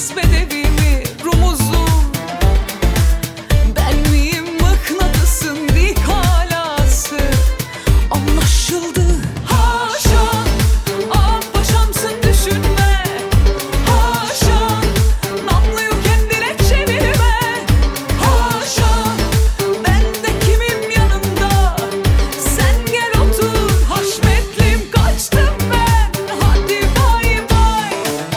bahtsız bedevi mi rumuzum? Ben miyim mıknatısın dik halası? Anlaşıldı haşa, am paşamsın düşünme. Haşa, namluyu kendine çevirme. Haşa, ben de kimim yanında? Sen gel otur haşmetlim, kaçtım ben, hadi bay bay.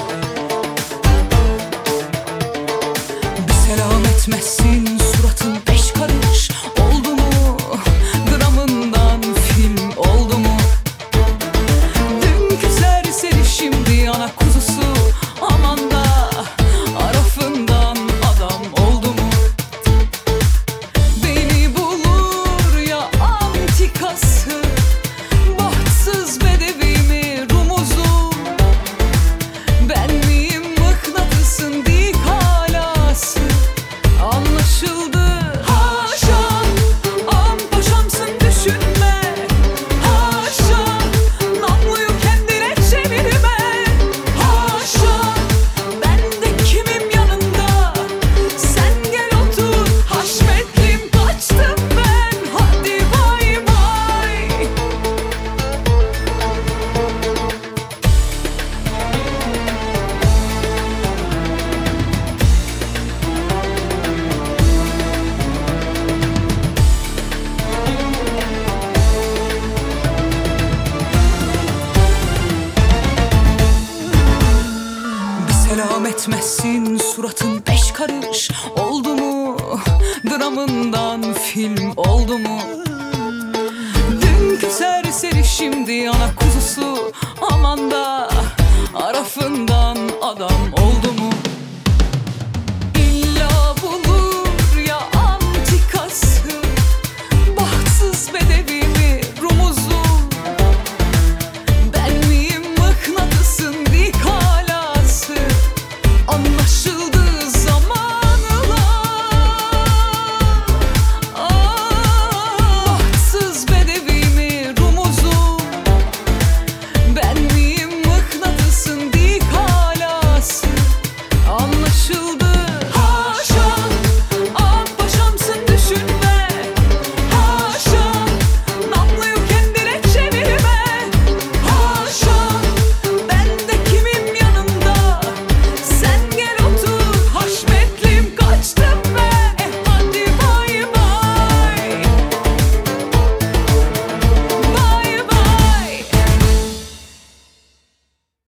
Bir selam etmezsin suratın beş karış oldu mu? Dramından film oldu mu? Dünkü serseri şimdi ana kuzusu, aman da arafından adam oldu mu? Beni bulur ya antikası, bahtsız bedevi mi rumuzum? Ben miyim mıknatısın dik halası? Anlaşıldı haşa, am paşamsın düşünme. Haşa, namluyu kendine çevirme. Haşa, ben de kimim yanında? Sen gel otur haşmetlim, kaçtım ben, hadi bay bay. Bir selam etmezsin suratın beş karış oldu mu? Dramından film oldu mu? Dünkü serseri şimdi ana kuzusu, aman da arafından adam oldu mu? İlla bulur ya antikası, bahtsız bedevi mi rumuzum? Ben miyim mıknatısın dik halası? Anlaşıldı